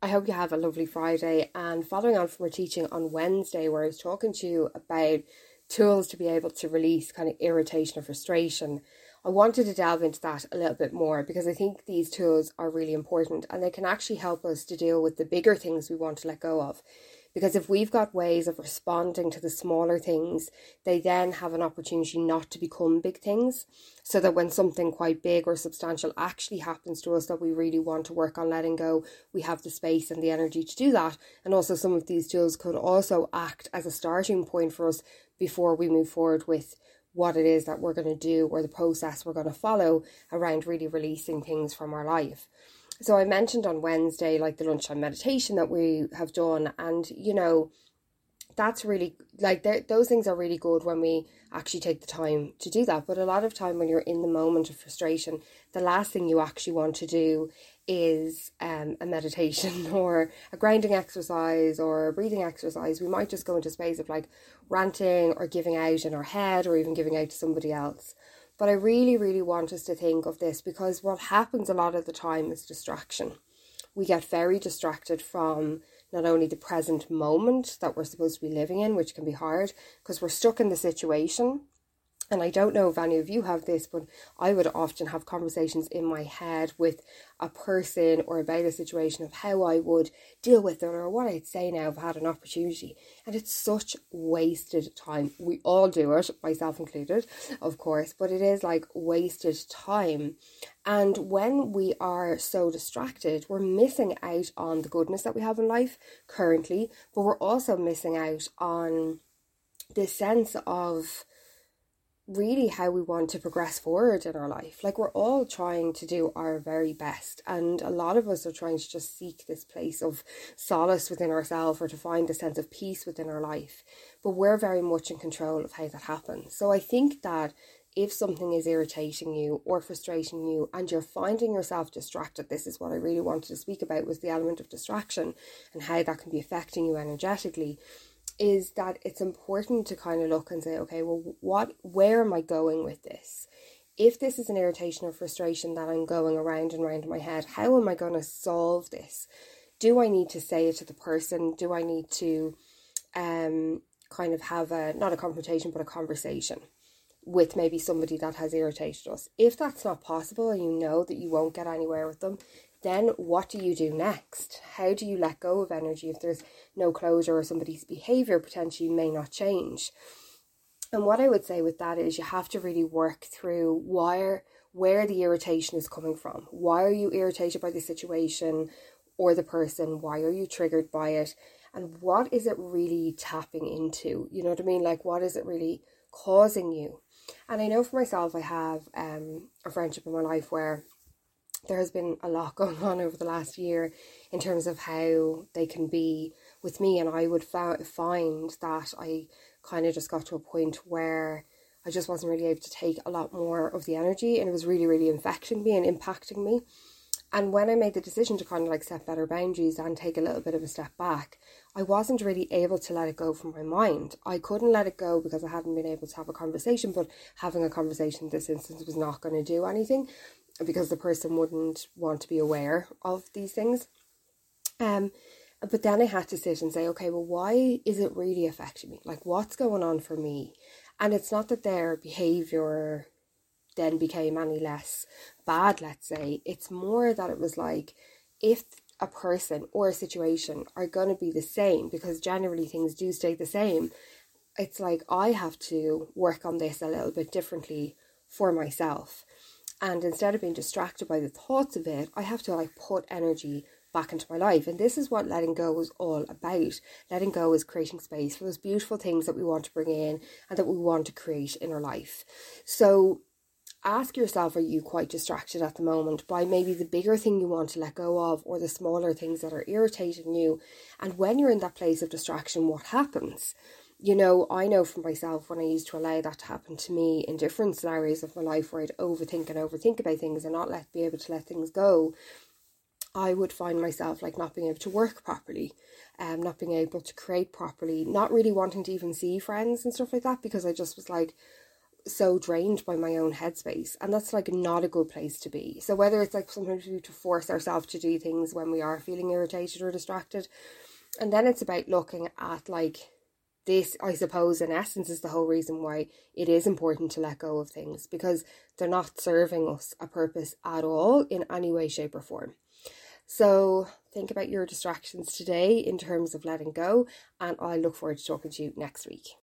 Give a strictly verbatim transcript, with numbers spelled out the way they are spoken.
I hope you have a lovely Friday. And following on from our teaching on Wednesday, where I was talking to you about tools to be able to release kind of irritation or frustration, I wanted to delve into that a little bit more because I think these tools are really important and they can actually help us to deal with the bigger things we want to let go of. Because if we've got ways of responding to the smaller things, they then have an opportunity not to become big things. So that when something quite big or substantial actually happens to us that we really want to work on letting go, we have the space and the energy to do that. And also some of these tools could also act as a starting point for us before we move forward with what it is that we're going to do or the process we're going to follow around really releasing things from our life. So I mentioned on Wednesday, like the lunchtime meditation that we have done. And, you know, that's really, like, those things are really good when we actually take the time to do that. But a lot of time when you're in the moment of frustration, the last thing you actually want to do is um, a meditation or a grounding exercise or a breathing exercise. We might just go into a space of like ranting or giving out in our head or even giving out to somebody else. But I really, really want us to think of this because what happens a lot of the time is distraction. We get very distracted from not only the present moment that we're supposed to be living in, which can be hard because we're stuck in the situation. And I don't know if any of you have this, but I would often have conversations in my head with a person or about a situation of how I would deal with it or what I'd say now if I had an opportunity. And it's such wasted time. We all do it, myself included, of course, but it is like wasted time. And when we are so distracted, we're missing out on the goodness that we have in life currently, but we're also missing out on this sense of really how we want to progress forward in our life. Like we're all trying to do our very best, and a lot of us are trying to just seek this place of solace within ourselves or to find a sense of peace within our life, but we're very much in control of how that happens. So I think that if something is irritating you or frustrating you and you're finding yourself distracted, this is what I really wanted to speak about, was the element of distraction and how that can be affecting you energetically, is that it's important to kind of look and say, okay, well, what, where am I going with this? If this is an irritation or frustration that I'm going around and around in my head, how am I going to solve this? Do I need to say it to the person? Do I need to um kind of have a, not a confrontation, but a conversation with maybe somebody that has irritated us? If that's not possible and you know that you won't get anywhere with them, then what do you do next? How do you let go of energy if there's no closure or somebody's behaviour potentially may not change? And what I would say with that is you have to really work through where, where the irritation is coming from. Why are you irritated by the situation or the person? Why are you triggered by it? And what is it really tapping into? You know what I mean? Like, what is it really causing you? And I know for myself, I have um, a friendship in my life where there has been a lot going on over the last year in terms of how they can be with me. And I would fa- find that I kind of just got to a point where I just wasn't really able to take a lot more of the energy, and it was really, really infecting me and impacting me. And when I made the decision to kind of like set better boundaries and take a little bit of a step back, I wasn't really able to let it go from my mind. I couldn't let it go because I hadn't been able to have a conversation, but having a conversation in this instance was not going to do anything, because the person wouldn't want to be aware of these things. Um, but then I had to sit and say, okay, well, why is it really affecting me? Like, what's going on for me? And it's not that their behaviour then became any less bad, let's say. It's more that it was like, if a person or a situation are going to be the same, because generally things do stay the same, it's like I have to work on this a little bit differently for myself. And instead of being distracted by the thoughts of it, I have to like put energy back into my life. And this is what letting go is all about. Letting go is creating space for those beautiful things that we want to bring in and that we want to create in our life. So ask yourself, are you quite distracted at the moment by maybe the bigger thing you want to let go of, or the smaller things that are irritating you? And when you're in that place of distraction, what happens? You know, I know for myself, when I used to allow that to happen to me in different scenarios of my life where I'd overthink and overthink about things and not let be able to let things go, I would find myself like not being able to work properly, um, not being able to create properly, not really wanting to even see friends and stuff like that, because I just was like so drained by my own headspace, and that's like not a good place to be. So whether it's like sometimes we have to force ourselves to do things when we are feeling irritated or distracted, and then it's about looking at like this, I suppose, in essence, is the whole reason why it is important to let go of things, because they're not serving us a purpose at all in any way, shape or form. So think about your distractions today in terms of letting go, and I look forward to talking to you next week.